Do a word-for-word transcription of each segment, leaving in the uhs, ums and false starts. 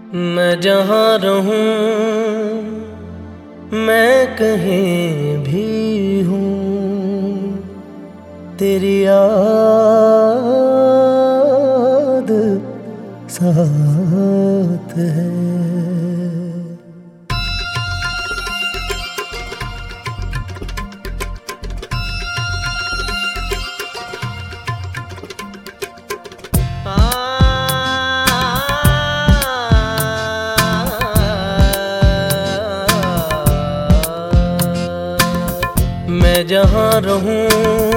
मैं जहाँ रहूं, मैं कहीं भी हूँ, तेरी याद साथ है। मैं जहाँ रहूं,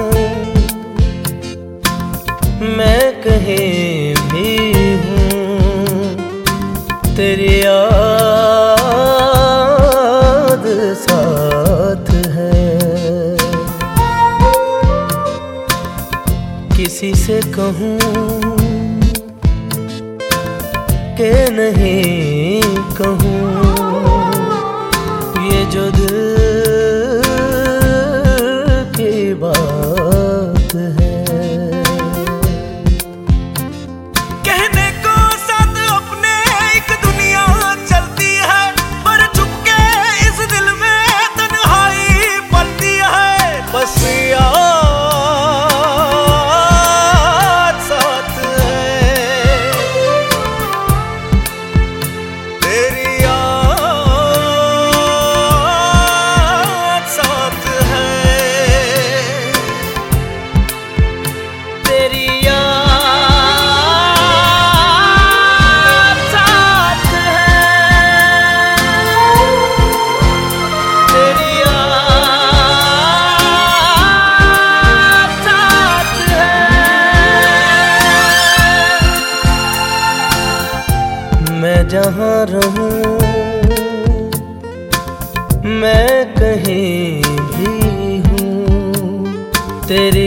मैं कहीं भी हूँ, तेरी याद साथ है। किसी से कहूँ कि नहीं कहूँ, ये जो दिल बात है। कहने को साथ अपने एक दुनिया चलती है, पर चुपके इस दिल में तन्हाई पलती है। बस याद साथ है, तेरी याद साथ है। तेरी याद साथ है, तेरी याद साथ है। मैं जहाँ रहूं, मैं कहीं भी हूँ, तेरी